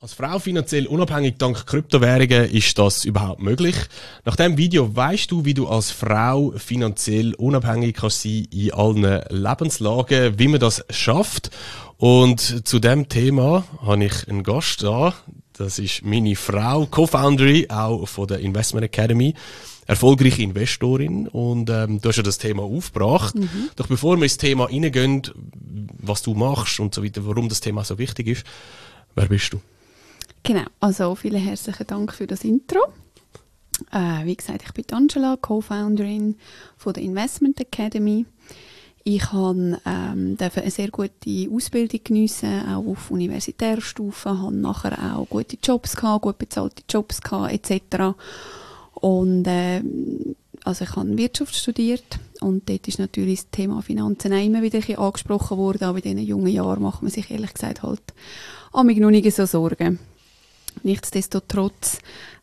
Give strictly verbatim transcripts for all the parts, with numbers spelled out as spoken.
Als Frau finanziell unabhängig dank Kryptowährungen ist das überhaupt möglich? Nach diesem Video weißt du, wie du als Frau finanziell unabhängig kannst sein in allen Lebenslagen, wie man das schafft. Und zu dem Thema habe ich einen Gast da. Das ist meine Frau, Co-Founderin auch von der Investment Academy, erfolgreiche Investorin. Und ähm, du hast ja das Thema aufgebracht. Mhm. Doch bevor wir ins Thema reingehen, was du machst und so weiter, warum das Thema so wichtig ist, wer bist du? Genau, also vielen herzlichen Dank für das Intro. Äh, wie gesagt, ich bin Angela, Co-Founderin von der Investment Academy. Ich habe ähm, eine sehr gute Ausbildung geniessen, auch auf universitärer Stufe, habe nachher auch gute Jobs gehabt, gut bezahlte Jobs gehabt, et cetera. Und äh, also ich habe Wirtschaft studiert und dort ist natürlich das Thema Finanzen auch immer wieder ein bisschen angesprochen worden, aber in diesen jungen Jahren macht man sich ehrlich gesagt halt an mich noch nicht so Sorgen. Nichtsdestotrotz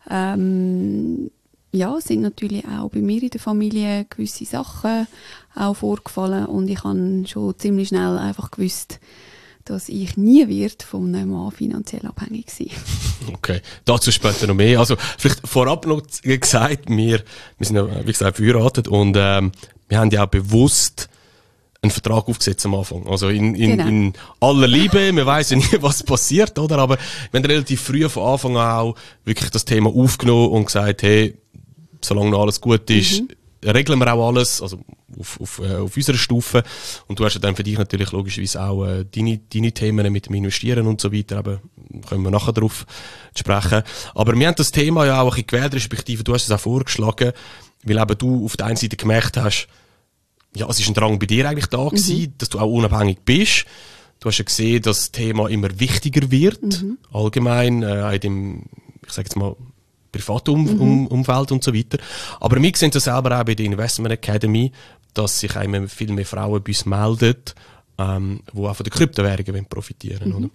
ähm, ja, sind natürlich auch bei mir in der Familie gewisse Sachen auch vorgefallen und ich habe schon ziemlich schnell einfach gewusst, dass ich nie wird von einem Mann finanziell abhängig sein. Okay, dazu später noch mehr. Also vielleicht vorab noch gesagt, wir, wir sind ja, wie gesagt, verheiratet und ähm, wir haben ja auch bewusst einen Vertrag aufgesetzt am Anfang. Also in, in, genau. in aller Liebe, man weiss ja nie, was passiert, oder? Aber wir haben relativ früh von Anfang an auch wirklich das Thema aufgenommen und gesagt, hey, solange noch alles gut ist, mhm. regeln wir auch alles, also auf, auf, äh, auf unserer Stufe. Und du hast ja dann für dich natürlich logischerweise auch äh, deine, deine Themen mit dem Investieren und so weiter, aber können wir nachher darauf sprechen. Aber wir haben das Thema ja auch ein bisschen gewählt, respektive du hast es auch vorgeschlagen, weil eben du auf der einen Seite gemerkt hast, ja, es ist ein Drang bei dir eigentlich da gewesen, mhm. dass du auch unabhängig bist. Du hast ja gesehen, dass das Thema immer wichtiger wird, mhm. allgemein, äh, in dem, ich sage jetzt mal, Privatumfeld um, mhm. und so weiter. Aber wir sehen das selber auch bei der Investment Academy, dass sich immer viel mehr Frauen bei uns melden, ähm, die auch von den Kryptowährungen profitieren wollen. Mhm.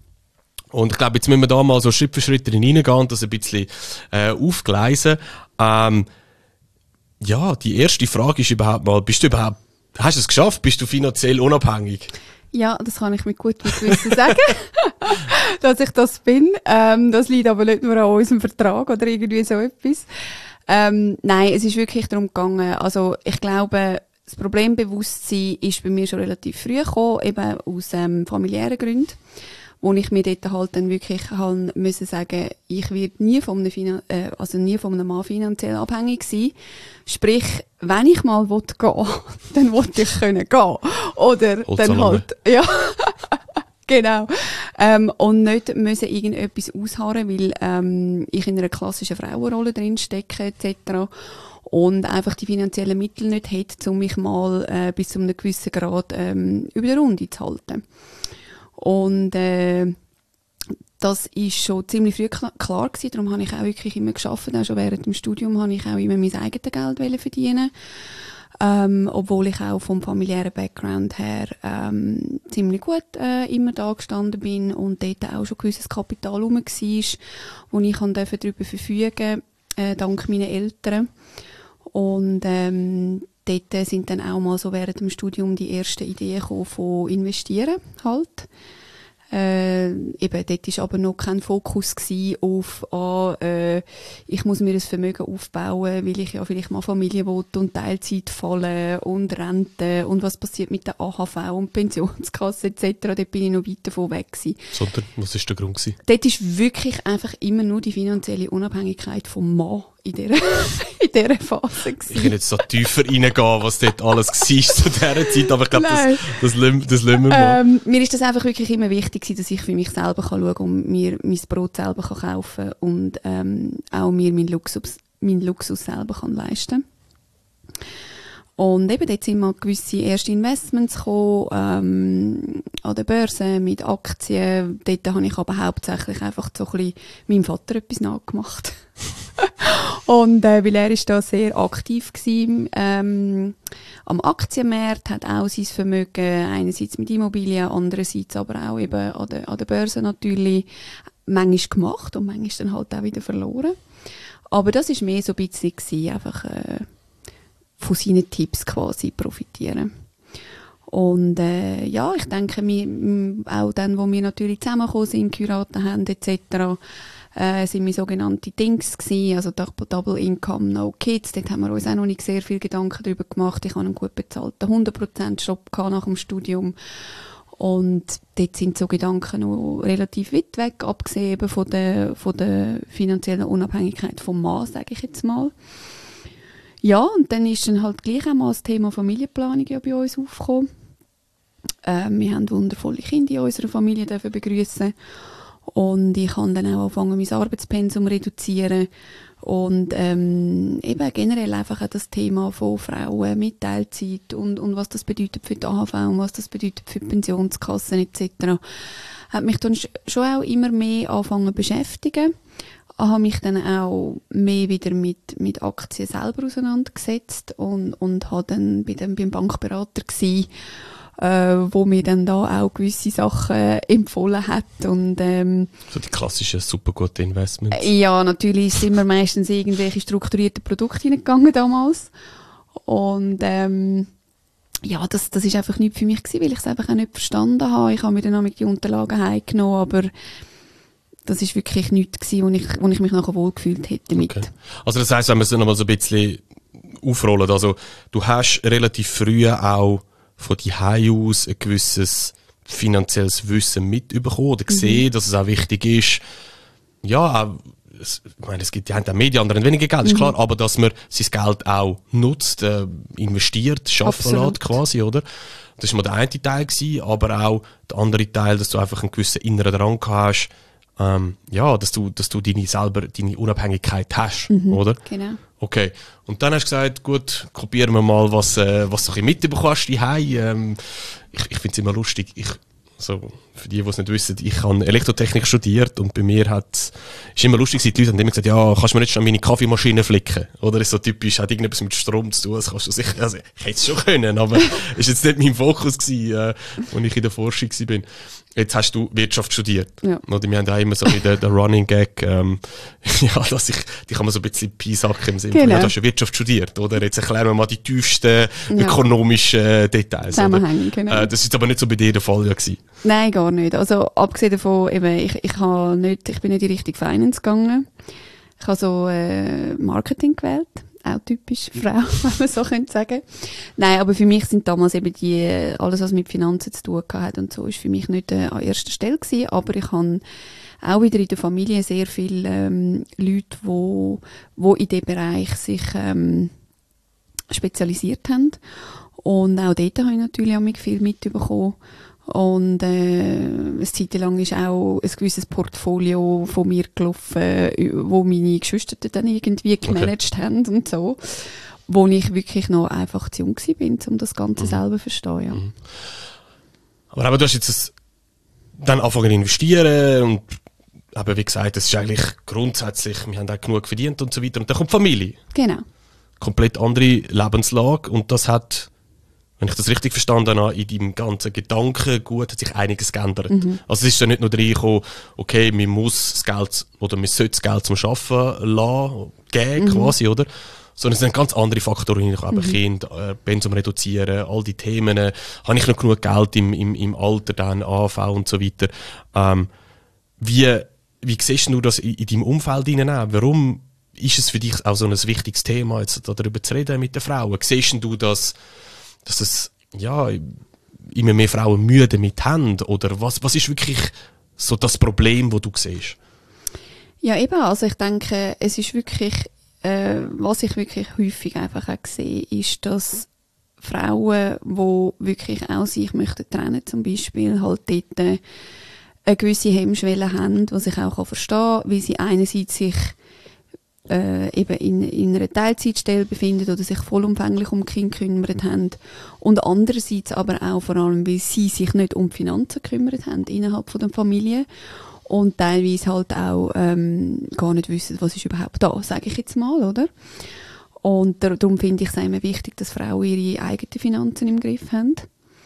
Und ich glaube, jetzt müssen wir da mal so Schritt für Schritt reingehen und das ein bisschen äh, aufgleisen. Ähm, Ja, die erste Frage ist überhaupt mal, bist du überhaupt, hast du es geschafft? Bist du finanziell unabhängig? Ja, das kann ich mit gutem Gewissen sagen, dass ich das bin. Ähm, das liegt aber nicht nur an unserem Vertrag oder irgendwie so etwas. Ähm, nein, es ist wirklich darum gegangen, also ich glaube, das Problembewusstsein ist bei mir schon relativ früh gekommen, eben aus ähm, familiären Gründen, wo ich mir dort halt dann wirklich haben müssen sagen, ich werde nie von einem, Finan- äh, also nie von einem Mann finanziell abhängig sein. Sprich, wenn ich mal will gehen, dann will ich können gehen. Oder Holz dann halt, ja, genau. Ähm, und nicht müssen irgendetwas ausharren, weil ähm, ich in einer klassischen Frauenrolle drin stecke, et cetera. Und einfach die finanziellen Mittel nicht hätte, um mich mal äh, bis zu einem gewissen Grad ähm, über die Runde zu halten. Und äh, das ist schon ziemlich früh klar, klar gewesen. Darum habe ich auch wirklich immer gearbeitet. Auch schon während dem Studium habe ich auch immer mein eigenes Geld verdienen. Ähm, obwohl ich auch vom familiären Background her ähm, ziemlich gut äh, immer da gestanden bin und dort auch schon gewisses Kapital rum war, wo ich darüber verfügen äh, dank meinen Eltern. Und ähm, dort sind dann auch mal so während dem Studium die ersten Ideen gekommen von investieren halt. Äh, eben, dort war aber noch kein Fokus gewesen auf, ah, äh, ich muss mir ein Vermögen aufbauen, weil ich ja vielleicht mal Familie will und Teilzeit fallen und Rente und was passiert mit der A H V und Pensionskasse et cetera. Dort bin ich noch weit davon weg gewesen. Sondern, was war der Grund gewesen? Dort ist wirklich einfach immer nur die finanzielle Unabhängigkeit vom Mann in dieser, in dieser Phase gewesen. Ich kann jetzt so tiefer reingehen, was dort alles war zu dieser Zeit, aber ich glaube, das, das, das, das lassen wir mal. Ähm, mir ist das einfach wirklich immer wichtig gewesen, dass ich für mich selber kann schauen und mir mein Brot selber kann kaufen und ähm, auch mir meinen Luxus, meinen Luxus selber kann leisten. Und eben dort sind mal gewisse erste Investments gekommen, ähm, an der Börse, mit Aktien. Dort habe ich aber hauptsächlich einfach so ein bisschen meinem Vater etwas nachgemacht. Und äh, weil er ist da sehr aktiv gewesen, ähm, am Aktienmarkt, hat auch sein Vermögen, einerseits mit Immobilien, andererseits aber auch eben an der, an der Börse natürlich, manchmal gemacht und manchmal dann halt auch wieder verloren. Aber das war mehr so ein bisschen gewesen, einfach äh, von seinen Tipps quasi profitieren. Und äh, ja, ich denke, wir, auch dann, wo wir natürlich zusammengekommen sind, geheiratet haben et cetera, äh, sind wir sogenannte Dings gewesen, also Double Income, No Kids. Dort haben wir uns auch noch nicht sehr viel Gedanken darüber gemacht. Ich hatte einen gut bezahlten hundert Prozent Job nach dem Studium. Und dort sind so Gedanken noch relativ weit weg, abgesehen von der, von der finanziellen Unabhängigkeit vom Mann, sage ich jetzt mal. Ja, und dann ist dann halt gleich einmal das Thema Familienplanung ja bei uns aufgekommen. Äh, wir haben wundervolle Kinder in unserer Familie begrüßen. Und ich habe dann auch angefangen, mein Arbeitspensum zu reduzieren. Und ähm, eben generell einfach auch das Thema von Frauen mit Teilzeit und, und was das bedeutet für die A H V und was das bedeutet für die Pensionskassen et cetera hat mich dann schon auch immer mehr angefangen zu beschäftigen. Ich habe mich dann auch mehr wieder mit, mit Aktien selber auseinandergesetzt und, und habe dann bei dem, beim Bankberater gewesen, äh, wo mir dann da auch gewisse Sachen empfohlen hat. Und, ähm, so die klassischen super guten Investments. Ja, natürlich sind wir meistens irgendwelche strukturierten Produkte hineingegangen damals. Und ähm, ja, das, das ist einfach nicht für mich gewesen, weil ich es einfach auch nicht verstanden habe. Ich habe mir dann auch die Unterlagen heimgenommen, aber das ist wirklich nichts gewesen, wo ich, wo ich mich nachher wohlgefühlt hätte damit. Okay. Also das heisst, wenn wir es noch mal so ein bisschen aufrollen, also du hast relativ früh auch von die Hause aus ein gewisses finanzielles Wissen mitbekommen oder gesehen, mhm. dass es auch wichtig ist, ja, auch, es, ich meine, es gibt, die haben auch mehr, die anderen weniger Geld, ist mhm. klar, aber dass man sein Geld auch nutzt, äh, investiert, schaffen lässt quasi, oder? Das war mal der eine Teil gewesen, aber auch der andere Teil, dass du einfach einen gewissen inneren Drang hast, ähm, ja, dass du, dass du deine selber, deine Unabhängigkeit hast, mhm, oder? Genau. Okay. Und dann hast du gesagt, gut, kopieren wir mal, was, äh, was du ein bisschen mitbekommst daheim. Ähm, ich ich finde es immer lustig. Ich, so, für die, die es nicht wissen, ich habe Elektrotechnik studiert und bei mir hat, ist immer lustig, die Leute haben immer gesagt, ja, kannst du mir nicht schon meine Kaffeemaschine flicken? Oder ist so typisch, hat irgendetwas mit Strom zu tun, das kannst du sicher, also, ich hätte es schon können, aber ist jetzt nicht mein Fokus gewesen, äh, als ich in der Forschung war. Jetzt hast du Wirtschaft studiert. Ja. Oder wir haben auch immer so den, den Running Gag, ähm, ja, dass ich, die kann man so ein bisschen piesacken im Sinne genau. von, ja, du hast ja Wirtschaft studiert, oder? Jetzt erklären wir mal die tiefsten ja. ökonomischen äh, Details. Zusammenhänge, genau. Äh, das ist aber nicht so bei dir der Fall ja gewesen. Nein, gar nicht. Also, abgesehen davon, eben, ich, ich, habe nicht, ich bin nicht in Richtung Finance gegangen. Ich habe so, äh, Marketing gewählt. Auch typisch Frau, wenn man so könnte sagen. Nein, aber für mich sind damals eben die, alles was mit Finanzen zu tun hat und so, ist für mich nicht äh, an erster Stelle gewesen. Aber ich habe auch wieder in der Familie sehr viele ähm, Leute, wo, wo in diesem Bereich sich ähm, spezialisiert haben. Und auch dort habe ich natürlich auch viel mitbekommen. Und äh, eine Zeit lang ist auch ein gewisses Portfolio von mir gelaufen, wo meine Geschwister dann irgendwie gemanagt okay. haben und so, wo ich wirklich noch einfach zu jung bin, um das Ganze mhm. selber zu verstehen. Ja. Mhm. Aber, aber du hast jetzt das dann angefangen zu investieren und aber wie gesagt, das ist eigentlich grundsätzlich, wir haben auch genug verdient und so weiter und dann kommt Familie. Genau. Komplett andere Lebenslage und das hat, wenn ich das richtig verstanden habe, in deinem ganzen Gedankengut hat sich einiges geändert. Mhm. Also es ist ja nicht nur reingekommen, okay, man muss das Geld, oder man sollte das Geld zum Arbeiten lassen, geben, mhm. quasi, oder? Sondern es sind ganz andere Faktoren reingekommen, mhm. Kind, äh, Pensum reduzieren, all die Themen, äh, habe ich noch genug Geld im, im, im Alter, dann A H V und so weiter. Ähm, wie, wie siehst du das in, in deinem Umfeld hinein? Warum ist es für dich auch so ein wichtiges Thema, jetzt darüber zu reden mit den Frauen? Siehst du das, dass es, ja, immer mehr Frauen Mühe damit haben? Oder was, was ist wirklich so das Problem, das du siehst? Ja, eben, also ich denke, es ist wirklich, äh, was ich wirklich häufig einfach auch sehe, ist, dass Frauen, die wirklich auch sich möchten trennen, zum Beispiel, halt dort äh, eine gewisse Hemmschwelle haben, was ich auch verstehen kann, weil sie einerseits sich Äh, eben in, in einer Teilzeitstelle befinden oder sich vollumfänglich um die Kinder gekümmert haben. Und andererseits aber auch vor allem, weil sie sich nicht um die Finanzen gekümmert haben innerhalb von der Familie und teilweise halt auch ähm, gar nicht wissen, was ist überhaupt da, sage ich jetzt mal, oder? Und darum finde ich es immer wichtig, dass Frauen ihre eigenen Finanzen im Griff haben.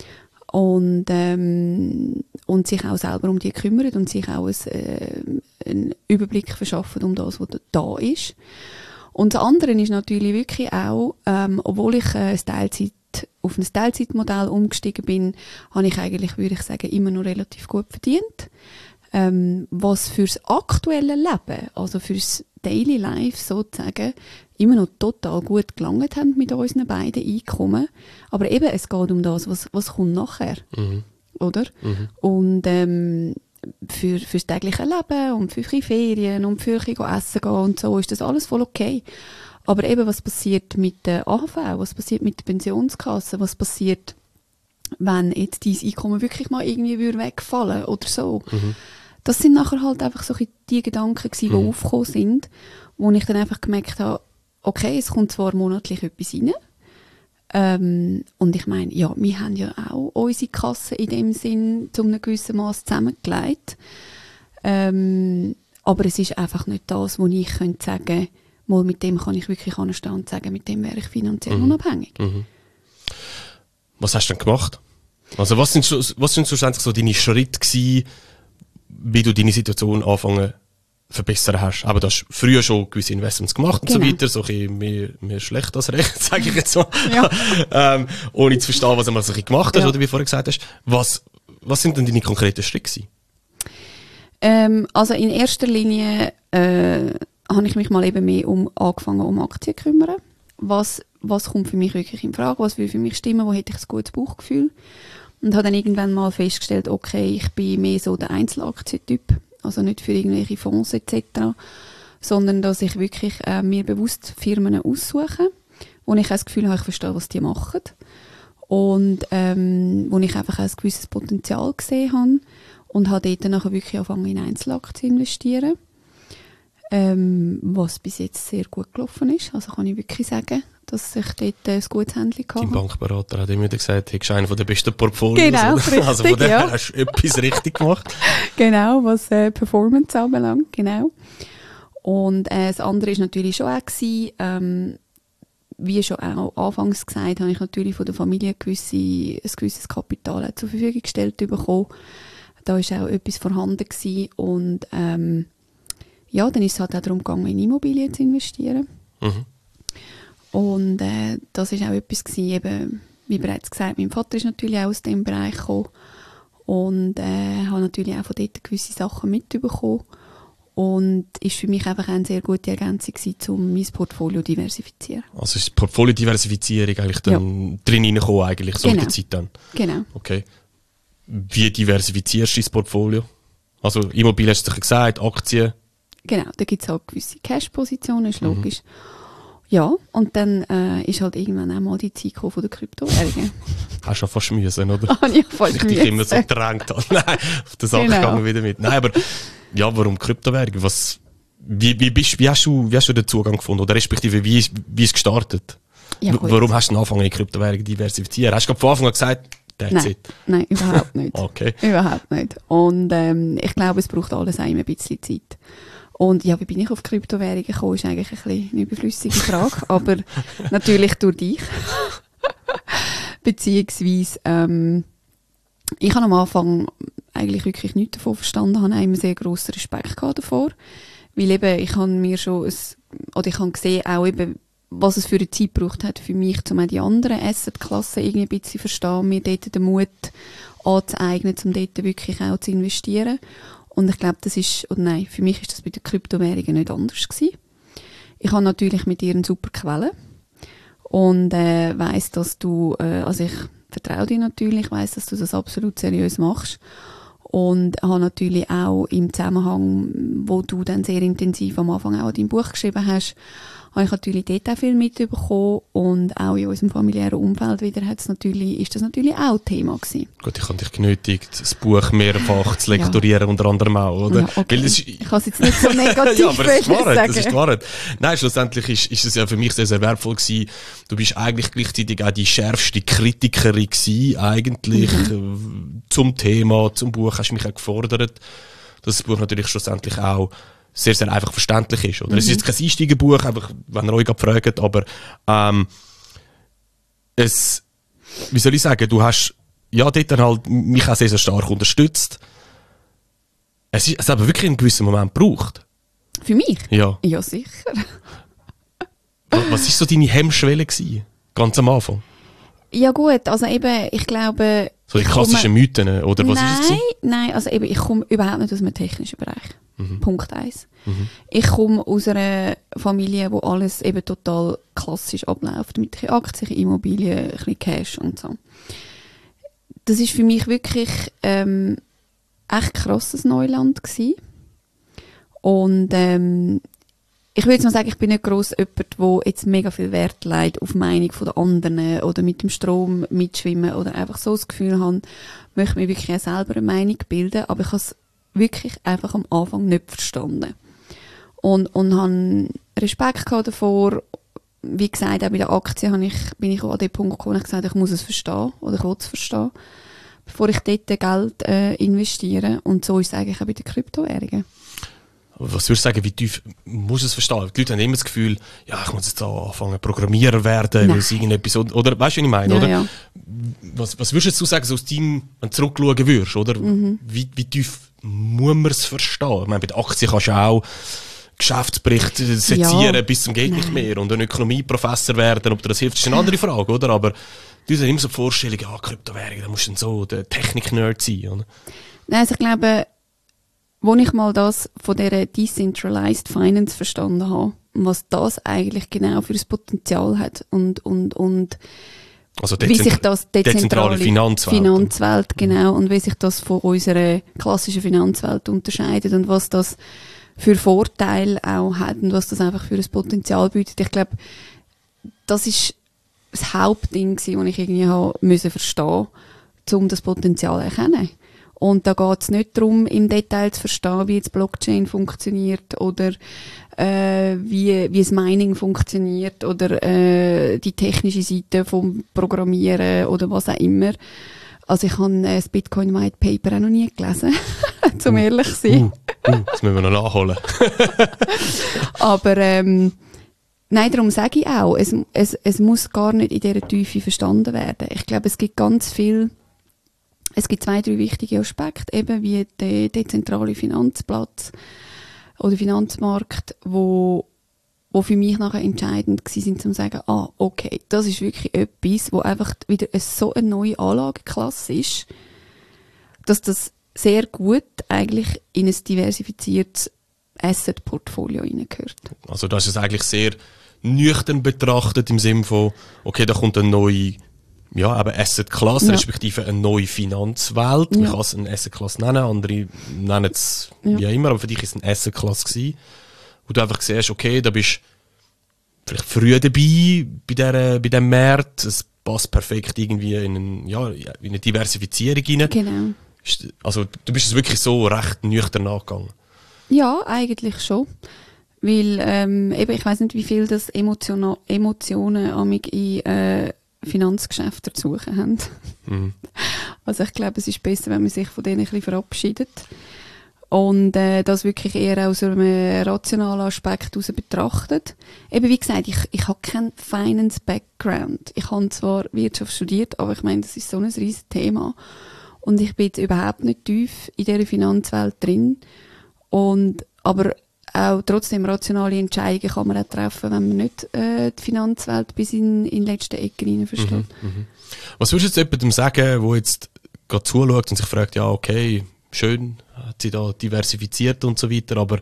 Und, ähm, und sich auch selber um die kümmern und sich auch ein, äh, einen Überblick verschaffen um das, was da ist. Und das andere ist natürlich wirklich auch, ähm, obwohl ich äh, ein Teilzeit auf ein Teilzeitmodell umgestiegen bin, habe ich eigentlich, würde ich sagen, immer noch relativ gut verdient. Ähm, was fürs aktuelle Leben, also fürs Daily Life sozusagen, immer noch total gut gelangt haben mit unseren beiden Einkommen. Aber eben, es geht um das, was, was kommt nachher. Mhm. Oder? Mhm. Und ähm, für, fürs tägliche Leben und für ein Ferien und für ein Essen gehen und so ist das alles voll okay. Aber eben, was passiert mit der A H V, was passiert mit der Pensionskasse, was passiert, wenn jetzt dein Einkommen wirklich mal irgendwie wegfallen oder so. Mhm. Das sind nachher halt einfach so die Gedanken gewesen, die mhm. aufgekommen sind, wo ich dann einfach gemerkt habe, okay, es kommt zwar monatlich etwas rein, ähm, und ich meine, ja, wir haben ja auch unsere Kasse in dem Sinn zu einem gewissen Maß zusammengelegt, ähm, aber es ist einfach nicht das, wo ich könnte sagen, mal mit dem kann ich wirklich anstehen und sagen, mit dem wäre ich finanziell mhm. unabhängig. Mhm. Was hast du denn gemacht? Also was sind, was sind schlussendlich so deine Schritte gewesen, wie du deine Situation anfangen verbessern hast? Aber du hast früher schon gewisse Investments gemacht und genau. so weiter, so ein bisschen mehr, mehr schlecht als recht, sage ich jetzt mal. Ja. ähm, ohne zu verstehen, was du mal so ein bisschen gemacht hast, ja. oder wie du vorher gesagt hast. Was, was sind denn deine konkreten Schritte gewesen? Ähm, also in erster Linie äh, habe ich mich mal eben mehr um, angefangen um Aktien zu kümmern. Was, was kommt für mich wirklich in Frage? Was will für mich stimmen? Wo hätte ich ein gutes Bauchgefühl? Und habe dann irgendwann mal festgestellt, okay, ich bin mehr so der Einzelaktientyp, also nicht für irgendwelche Fonds et cetera, sondern dass ich wirklich äh, mir bewusst Firmen aussuche, wo ich das Gefühl habe, ich verstehe, was die machen und ähm, wo ich einfach ein gewisses Potenzial gesehen habe und habe dort dann nachher wirklich angefangen, in Einzelaktien zu investieren, ähm, was bis jetzt sehr gut gelaufen ist, also kann ich wirklich sagen, dass ich dort ein gutes Handling hatte. Dein Bankberater hat immer wieder gesagt, du hast einen der besten Portfolios. Genau, richtig, also von dem ja. hast du etwas richtig gemacht. Genau, was äh, Performance anbelangt, genau. Und äh, das andere war natürlich schon auch, gewesen, ähm, wie schon auch anfangs gesagt, habe ich natürlich von der Familie gewisse, ein gewisses Kapital zur Verfügung gestellt bekommen. Da war auch etwas vorhanden gewesen. Und ähm, ja, dann ist es halt auch darum gegangen, in Immobilien zu investieren. Mhm. Und äh, das war auch etwas gewesen, eben, wie bereits gesagt, mein Vater ist natürlich auch aus diesem Bereich gekommen und äh, habe natürlich auch von dort gewisse Sachen mitbekommen und ist für mich einfach eine sehr gute Ergänzung gewesen, um mein Portfolio zu diversifizieren. Also ist die Portfolio-Diversifizierung eigentlich dann ja. drin reingekommen, eigentlich, so genau. mit der Zeit dann? Genau. Okay. Wie diversifizierst du dein Portfolio? Also Immobilien hast du gesagt, Aktien? Genau, da gibt es halt gewisse Cash-Positionen, ist logisch. Mhm. Ja, und dann äh, ist halt irgendwann auch mal die Zeit gekommen von der Kryptowährungen. Hast du schon fast müssen, oder? Ah, ich fast ich dich immer so gedrängt habe. Nein, auf der Sache genau. gegangen wieder mit. Nein, aber ja, warum Kryptowährungen? Was, wie, wie, bist, wie, hast du, wie hast du den Zugang gefunden? Oder respektive, wie ist, wie ist es gestartet? Ja, w- warum hast du angefangen, in Kryptowährungen diversifizieren? Hast du von Anfang an gesagt, that's nein, it? Nein, überhaupt nicht. Okay. Überhaupt nicht. Und ähm, ich glaube, es braucht alles auch immer ein bisschen Zeit. Und ja, wie bin ich auf Kryptowährungen gekommen, ist eigentlich ein bisschen eine überflüssige Frage, aber natürlich durch dich. Beziehungsweise, ähm, ich habe am Anfang eigentlich wirklich nichts davon verstanden, habe immer sehr grossen Respekt gehabt davor, weil eben, ich habe mir schon, ein, oder ich habe gesehen, auch eben, was es für eine Zeit gebraucht hat für mich, um auch die anderen Asset-Klassen irgendwie ein bisschen zu verstehen, mir dort den Mut anzueignen, um dort wirklich auch zu investieren. Und ich glaube, das ist, oder nein, für mich ist das bei den Kryptowährungen nicht anders gewesen. Ich habe natürlich mit ihr eine super Quelle und äh, weiss, dass du, äh, also ich vertraue dir natürlich, weiss, dass du das absolut seriös machst und habe natürlich auch im Zusammenhang, wo du dann sehr intensiv am Anfang auch dein Buch geschrieben hast, habe ich natürlich dort auch viel mitbekommen und auch in unserem familiären Umfeld wieder hat's natürlich, ist das natürlich auch Thema gewesen. Gut, ich habe dich genötigt, das Buch mehrfach zu lektorieren, ja. unter anderem auch, oder? Ja, okay. Das ist, ich kann es jetzt nicht so negativ ja, aber das ist wahr, sagen. Das ist wahr. Nein, schlussendlich ist, ist es ja für mich sehr, sehr wertvoll gewesen. Du bist eigentlich gleichzeitig auch die schärfste Kritikerin gewesen, eigentlich, mhm. zum Thema, zum Buch, hast mich auch gefordert, dass das Buch natürlich schlussendlich auch sehr, sehr einfach verständlich ist. Oder? Mhm. Es ist jetzt kein Einsteigerbuch, einfach, wenn ihr euch fragt, aber ähm, es, wie soll ich sagen, du hast ja dort dann halt mich auch sehr, sehr stark unterstützt. Es, ist, es hat aber wirklich einen gewissen Moment gebraucht. Für mich? Ja. Ja, sicher. Was war so deine Hemmschwelle gewesen, ganz am Anfang? Ja gut, also eben, ich glaube... So die klassischen komme, Mythen, oder was nein, ist es? Nein, also eben, ich komme überhaupt nicht aus einem technischen Bereich. Mhm. Punkt eins. Mhm. Ich komme aus einer Familie, wo alles eben total klassisch abläuft, mit ein bisschen Aktien, Immobilien, ein bisschen Cash und so. Das ist für mich wirklich ähm, echt krasses Neuland gewesen. Und ähm, ich würde jetzt mal sagen, ich bin nicht gross jemand, der jetzt mega viel Wert legt auf die Meinung der anderen oder mit dem Strom mitschwimmen oder einfach so das Gefühl haben, ich möchte mir wirklich selber eine Meinung bilden, aber ich habe es wirklich einfach am Anfang nicht verstanden. Und, und habe Respekt gehabt davor. Wie gesagt, auch bei der Aktie habe ich, bin ich auch an den Punkt gekommen, wo ich gesagt habe, ich muss es verstehen oder ich will es verstehen, bevor ich dort Geld äh, investiere. Und so ist es eigentlich auch bei den Kryptowährungen. Was würdest du sagen, wie tief muss es verstehen? Die Leute haben immer das Gefühl, ja, ich muss jetzt anfangen Programmierer werden, weil es irgendetwas, oder, weißt du, was ich meine, ja, oder? Ja. Was, was würdest du sagen, so aus deinem, wenn du zurückschauen würdest, oder? Mhm. Wie, wie tief muss man es verstehen? Ich meine, bei der Aktie kannst du auch Geschäftsbericht sezieren ja. bis zum geht Nein. nicht mehr und ein Ökonomieprofessor werden, ob dir das hilft, ist eine andere Frage, oder? Aber du hast immer so die Vorstellung, ja, Kryptowährung, da musst du dann so der Technik-Nerd sein, oder? Nein, also ich glaube, als ich mal das von dieser Decentralized Finance verstanden habe, was das eigentlich genau für ein Potenzial hat und, und, und also wie sich das dezentrale, dezentrale Finanzwelt, Finanzwelt genau, und wie sich das von unserer klassischen Finanzwelt unterscheidet und was das für Vorteile auch hat und was das einfach für ein Potenzial bietet. Ich glaube, das ist das Hauptding, das ich irgendwie haben müssen verstehen, um das Potenzial zu erkennen. Und da geht es nicht darum, im Detail zu verstehen, wie jetzt Blockchain funktioniert oder äh, wie, wie das Mining funktioniert oder äh, die technische Seite vom Programmieren oder was auch immer. Also ich habe das Bitcoin White Paper auch noch nie gelesen, zum uh, ehrlich zu sein. Uh, uh, das müssen wir noch nachholen. Aber ähm, nein, darum sage ich auch, es, es, es muss gar nicht in dieser Tiefe verstanden werden. Ich glaube, es gibt ganz viel. Es gibt zwei, drei wichtige Aspekte, eben wie der dezentrale Finanzplatz oder Finanzmarkt, wo, wo für mich nachher entscheidend gewesen sind, um zu sagen, ah, okay, das ist wirklich etwas, wo einfach wieder so eine neue Anlageklasse ist, dass das sehr gut eigentlich in ein diversifiziertes Asset-Portfolio hineingehört. Also das ist es eigentlich sehr nüchtern betrachtet im Sinne von, okay, da kommt eine neue ja, aber Asset-Klasse, ja. respektive eine neue Finanzwelt. Man ja. kann es eine Asset-Klasse nennen, andere nennen es ja. wie immer, aber für dich war es eine Asset-Klasse gewesen, wo du einfach siehst, okay, da bist du vielleicht früh dabei bei, der, bei diesem Markt, es passt perfekt irgendwie in, einen, ja, in eine Diversifizierung rein. Genau. Also du bist es wirklich so recht nüchtern nachgegangen. Ja, eigentlich schon. Weil, ähm, eben, ich weiss nicht, wie viel das Emotion- Emotionen amig in äh, Finanzgeschäfte zu suchen haben. Mhm. Also ich glaube, es ist besser, wenn man sich von denen ein bisschen verabschiedet und äh, das wirklich eher aus einem rationalen Aspekt heraus betrachtet. Eben wie gesagt, ich, ich habe keinen Finance-Background. Ich habe zwar Wirtschaft studiert, aber ich meine, das ist so ein riesiges Thema und ich bin jetzt überhaupt nicht tief in dieser Finanzwelt drin. Und, aber auch trotzdem rationale Entscheidungen kann man auch treffen, wenn man nicht äh, die Finanzwelt bis in, in die letzte Ecke rein versteht. Mhm, mhm. Was würdest du jetzt jemandem sagen, der jetzt gerade zuschaut und sich fragt, ja okay, schön, hat sie da diversifiziert und so weiter, aber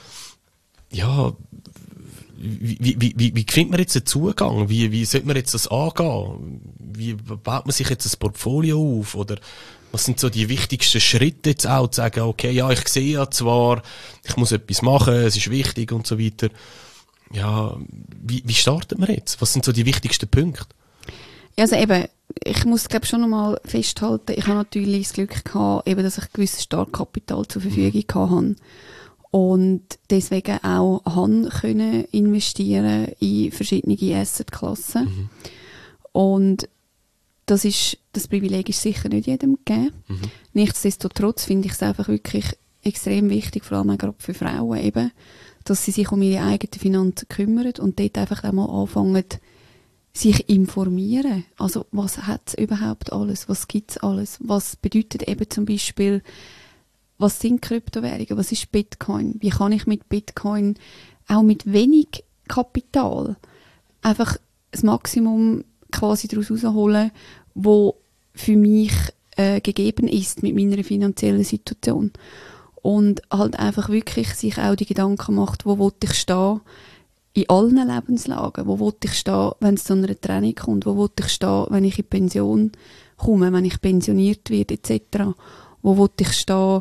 ja, wie, wie, wie, wie findet man jetzt einen Zugang? Wie, wie sollte man jetzt das angehen? Wie baut man sich jetzt ein Portfolio auf? Oder was sind so die wichtigsten Schritte jetzt auch, zu sagen, okay, ja, ich sehe ja zwar, ich muss etwas machen, es ist wichtig und so weiter. Ja, wie, wie startet man jetzt? Was sind so die wichtigsten Punkte? Ja, also eben, ich muss glaube schon noch mal festhalten, ich habe natürlich das Glück gehabt, eben, dass ich gewisses Startkapital zur Verfügung mhm. hatte und deswegen auch han können investieren in verschiedene Assetklassen. Mhm. Und das ist, das Privileg ist sicher nicht jedem gegeben. Mhm. Nichtsdestotrotz finde ich es einfach wirklich extrem wichtig, vor allem auch gerade für Frauen eben, dass sie sich um ihre eigenen Finanzen kümmern und dort einfach auch mal anfangen, sich informieren. Also, was hat es überhaupt alles? Was gibt es alles? Was bedeutet eben zum Beispiel, was sind Kryptowährungen? Was ist Bitcoin? Wie kann ich mit Bitcoin auch mit wenig Kapital einfach das Maximum quasi daraus herausholen, wo für mich äh, gegeben ist mit meiner finanziellen Situation. Und halt einfach wirklich sich auch die Gedanken macht, wo will ich stehen in allen Lebenslagen, wo will ich stehen, wenn es zu einer Trennung kommt, wo will ich stehen, wenn ich in Pension komme, wenn ich pensioniert werde et cetera. Wo will ich stehen,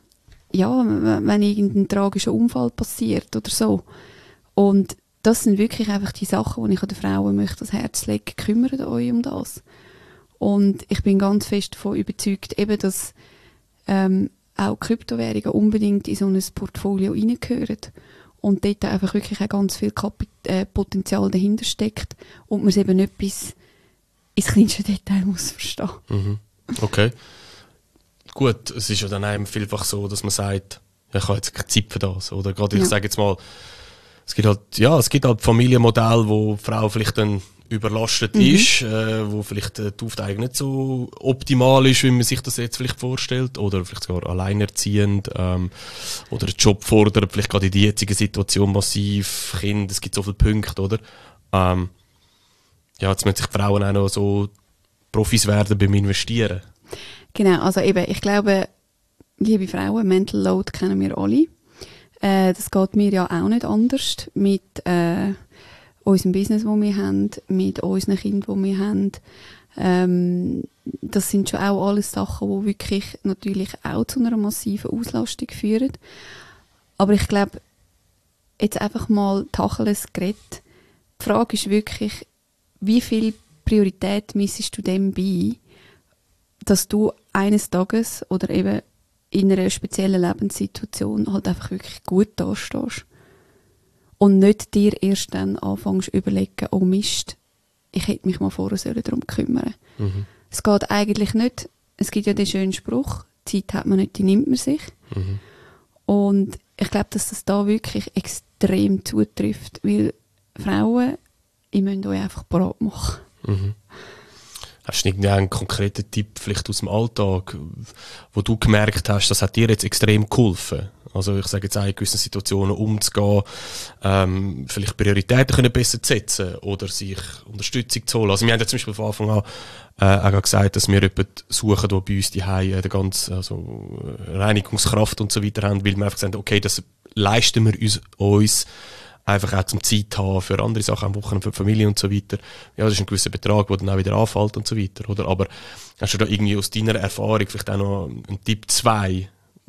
ja, wenn irgendein tragischer Unfall passiert oder so. Und das sind wirklich einfach die Sachen, die ich an den Frauen möchte ans Herz legen. Kümmert euch um das. Und ich bin ganz fest davon überzeugt, eben, dass ähm, auch Kryptowährungen unbedingt in so ein Portfolio reingehören. Und dort einfach wirklich auch ganz viel Kapit- äh, Potenzial dahinter steckt und man es eben nicht bis ins kleinste Detail muss verstehen. Mhm. Okay. Gut, es ist ja dann einem vielfach so, dass man sagt, ja, ich habe jetzt keine Zeit für das. Oder gerade, ich ja. sage jetzt mal, es gibt halt, ja, es gibt halt Familienmodelle, wo die Frau vielleicht dann überlastet mhm. ist, äh, wo vielleicht äh, die Aufteilung nicht so optimal ist, wie man sich das jetzt vielleicht vorstellt, oder vielleicht sogar alleinerziehend, ähm, oder einen Job fordert, vielleicht gerade in die jetzige Situation massiv, Kind, es gibt so viele Punkte, oder? Ähm, ja, jetzt müssen sich die Frauen auch noch so Profis werden beim Investieren. Genau, also eben, ich glaube, liebe Frauen, Mental Load kennen wir alle. Äh, das geht mir ja auch nicht anders mit äh, unserem Business, das wir haben, mit unseren Kindern, die wir haben. Ähm, das sind schon auch alles Sachen, die wirklich natürlich auch zu einer massiven Auslastung führen. Aber ich glaube, jetzt einfach mal Tacheles geredet. Die Frage ist wirklich, wie viel Priorität missest du dem bei, dass du eines Tages oder eben in einer speziellen Lebenssituation halt einfach wirklich gut dastehst. Und nicht dir erst dann anfängst zu überlegen, oh Mist, ich hätte mich mal vorher darum kümmern sollen. Mhm. Es geht eigentlich nicht, es gibt ja den schönen Spruch, Zeit hat man nicht, die nimmt man sich. Mhm. Und ich glaube, dass das da wirklich extrem zutrifft, weil Frauen, ihr müsst euch einfach bereit machen. Mhm. Hast du irgendeinen konkreten Tipp vielleicht aus dem Alltag, wo du gemerkt hast, das hat dir jetzt extrem geholfen? Also ich sage jetzt auch in gewissen Situationen umzugehen, ähm, vielleicht Prioritäten können besser zu setzen oder sich Unterstützung zu holen. Also wir haben ja zum Beispiel von Anfang an äh, auch gesagt, dass wir jemanden suchen, der bei uns die Hause die ganze also, Reinigungskraft und so weiter haben, weil wir einfach sagen, okay, das leisten wir uns, uns einfach auch zum Zeit haben für andere Sachen am Wochenende, für die Familie und so weiter. Ja, das ist ein gewisser Betrag, der dann auch wieder anfällt und so weiter, oder? Aber hast du da irgendwie aus deiner Erfahrung vielleicht auch noch einen Tipp zwei?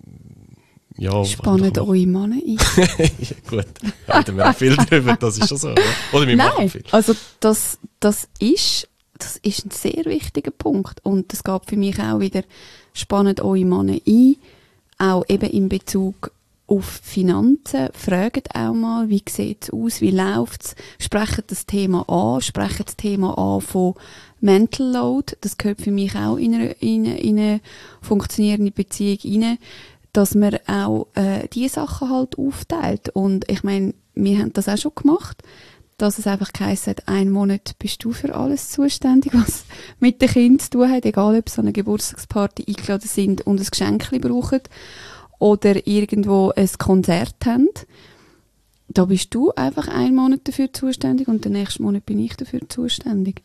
Ja, Spannt eure Männer ein. Ja, gut, da reden wir auch viel drüber, das ist schon so, oder? Oder wir Nein, machen viel. Also das, das, ist, das ist ein sehr wichtiger Punkt und das geht für mich auch wieder, spannt eure Männer ein, auch eben in Bezug auf Finanzen, fragt auch mal, wie sieht es aus, wie läuft es, sprecht das Thema an, sprecht das Thema an von Mental Load, das gehört für mich auch in eine, in eine, in eine funktionierende Beziehung rein, dass man auch äh, diese Sachen halt aufteilt. Und ich meine, wir haben das auch schon gemacht, dass es einfach geheißen hat, einen Monat bist du für alles zuständig, was mit den Kindern zu tun hat, egal ob sie an eine Geburtstagsparty eingeladen sind und ein Geschenk brauchen oder irgendwo ein Konzert haben. Da bist du einfach einen Monat dafür zuständig und den nächsten Monat bin ich dafür zuständig.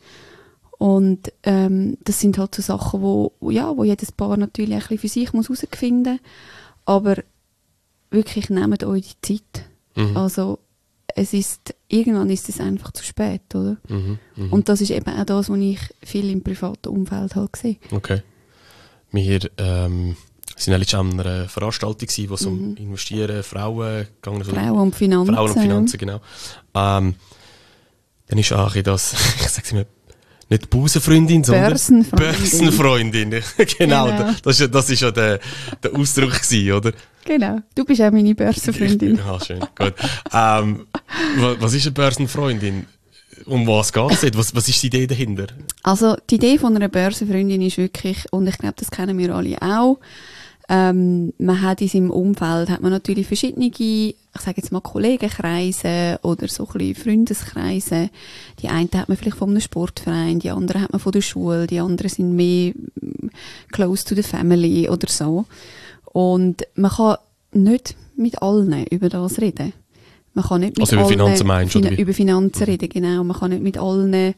Und ähm, das sind halt so Sachen, wo, ja, wo jedes Paar natürlich ein bisschen für sich muss herausfinden muss. Aber wirklich nehmt euch die Zeit. Mhm. Also es ist, irgendwann ist es einfach zu spät, oder? Mhm, mh. Und das ist eben auch das, was ich viel im privaten Umfeld halt sehe. Okay. Wir ähm, sind ja letztens an einer Veranstaltung gewesen, wo es mhm. um Investieren, Frauen gegangen ist. Frauen und Finanzen. Frauen und Finanzen, genau. Ähm, dann ist auch das, ich sage es immer, nicht Busenfreundin, sondern Börsenfreundin. Börsenfreundin. Genau, genau. Das ist, das ist ja der, der Ausdruck gewesen, oder? Genau, du bist auch meine Börsenfreundin. Ja, schön, gut. ähm, was ist eine Börsenfreundin? Um was geht es? Was, was ist die Idee dahinter? Also die Idee von einer Börsenfreundin ist wirklich, und ich glaube, das kennen wir alle auch, ähm, man hat in seinem Umfeld hat man natürlich verschiedene, ich sage jetzt mal Kollegenkreise oder so ein bisschen Freundeskreise. Die einen hat man vielleicht von einem Sportverein, die anderen hat man von der Schule, die anderen sind mehr close to the family oder so. Und man kann nicht mit allen über das reden. Man kann nicht mit also über allen Finanzen meinst du? Fin- über Finanzen reden, genau. Man kann nicht mit allen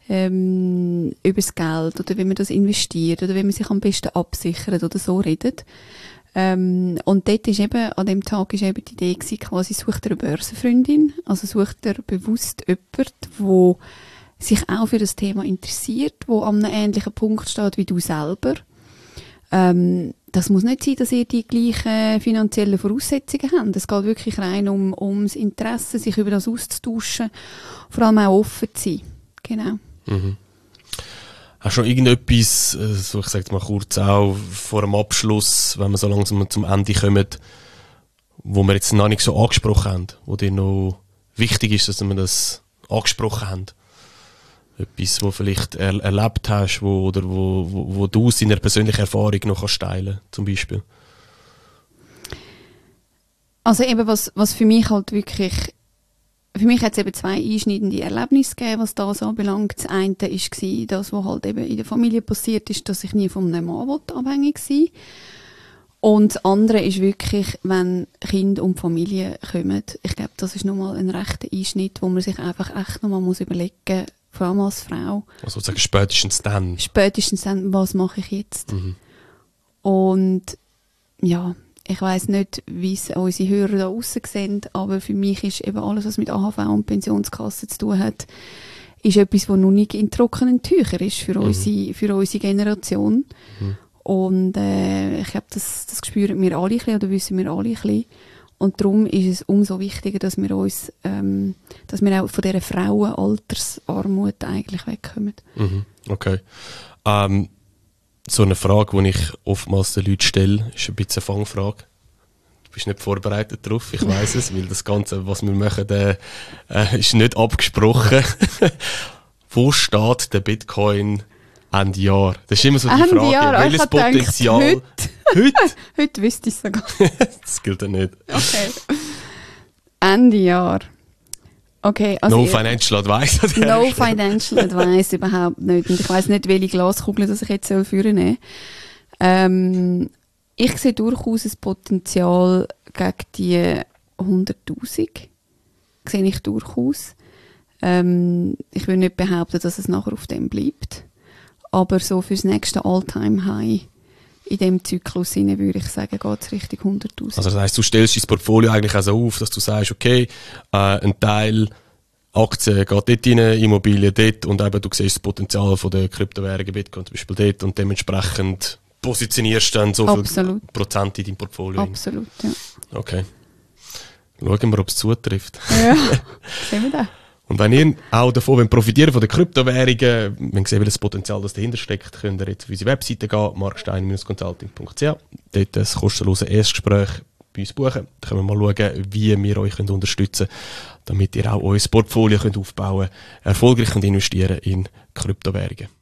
ähm, über das Geld oder wie man das investiert oder wie man sich am besten absichert oder so redet. Ähm, und dort ist eben, an dem Tag ist eben die Idee gewesen, quasi sucht er eine Börsenfreundin, also sucht er bewusst jemanden, wo sich auch für das Thema interessiert, wo an einem ähnlichen Punkt steht wie du selber. Ähm, das muss nicht sein, dass ihr die gleichen finanziellen Voraussetzungen habt. Es geht wirklich rein um, ums Interesse, sich über das auszutauschen, vor allem auch offen zu sein. Genau. Mhm. Hast du noch irgendetwas, so ich sage mal kurz auch vor dem Abschluss, wenn wir so langsam zum Ende kommen, wo wir jetzt noch nicht so angesprochen haben, wo dir noch wichtig ist, dass wir das angesprochen haben? Etwas, wo vielleicht er, erlebt hast, wo, oder wo, wo, wo du aus deiner persönlichen Erfahrung noch kannst teilen, zum Beispiel? Also eben, was, was für mich halt wirklich, für mich hat es eben zwei einschneidende Erlebnisse gegeben, was das anbelangt. Das eine war das, was halt eben in der Familie passiert ist, dass ich nie von einem Mann abhängig sein wollte. Und das andere ist wirklich, wenn Kinder und Familie kommen. Ich glaube, das ist nochmal ein rechter Einschnitt, wo man sich einfach echt nochmal muss überlegen muss, vor allem als Frau. Also sozusagen spätestens dann. Spätestens dann, was mache ich jetzt? Mhm. Und ja, ich weiss nicht, wie es unsere Hörer da draussen sehen, aber für mich ist eben alles, was mit A H V und Pensionskasse zu tun hat, ist etwas, was noch nicht in trockenen Tüchern ist für, mhm. unsere, für unsere Generation. Mhm. Und äh, ich glaube, das, das spüren wir alle ein bisschen, oder wissen wir alle ein bisschen. Und darum ist es umso wichtiger, dass wir uns, ähm, dass wir auch von dieser Frauenaltersarmut eigentlich wegkommen. Mhm. Okay. Ähm, so eine Frage, die ich oftmals den Leuten stelle, ist ein bisschen eine Fangfrage. Du bist nicht vorbereitet darauf, ich weiss es, weil das Ganze, was wir machen, äh, äh, ist nicht abgesprochen. Wo steht der Bitcoin Ende Jahr? Das ist immer so die Ende Frage. Jahr, Welches ich Potenzial? Gedacht, heute? Heute? Heute wüsste ich es sogar. Das gilt ja nicht. Okay. Ende Jahr. Okay, also no ich, financial advice. No financial advice, überhaupt nicht. Und ich weiss nicht, welche Glaskugel das ich jetzt führen soll. Ähm, ich sehe durchaus ein Potenzial gegen die hunderttausend. Sehe ich durchaus. Ähm, ich will nicht behaupten, dass es nachher auf dem bleibt. Aber so fürs nächste All-Time-High in diesem Zyklus hinein, würde ich sagen, geht es Richtung hunderttausend. Also das heisst, du stellst dein Portfolio eigentlich auch so auf, dass du sagst, okay, äh, ein Teil Aktien geht dort rein, Immobilien dort und eben du siehst das Potenzial von der Kryptowährungen, Bitcoin zum Beispiel dort und dementsprechend positionierst du dann so Absolut. viel Prozent in deinem Portfolio. Absolut, ja. Okay. Schauen wir, ob es zutrifft. Ja, sehen wir das. Und wenn ihr auch davon profitieren von den Kryptowährungen, wenn ihr sehen, welches Potenzial das dahinter steckt, könnt ihr jetzt auf unsere Webseite gehen, markstein Bindestrich consulting Punkt c h. Dort ein kostenloses Erstgespräch bei uns buchen. Da können wir mal schauen, wie wir euch unterstützen können, damit ihr auch euer Portfolio könnt aufbauen könnt, erfolgreich könnt investieren in Kryptowährungen.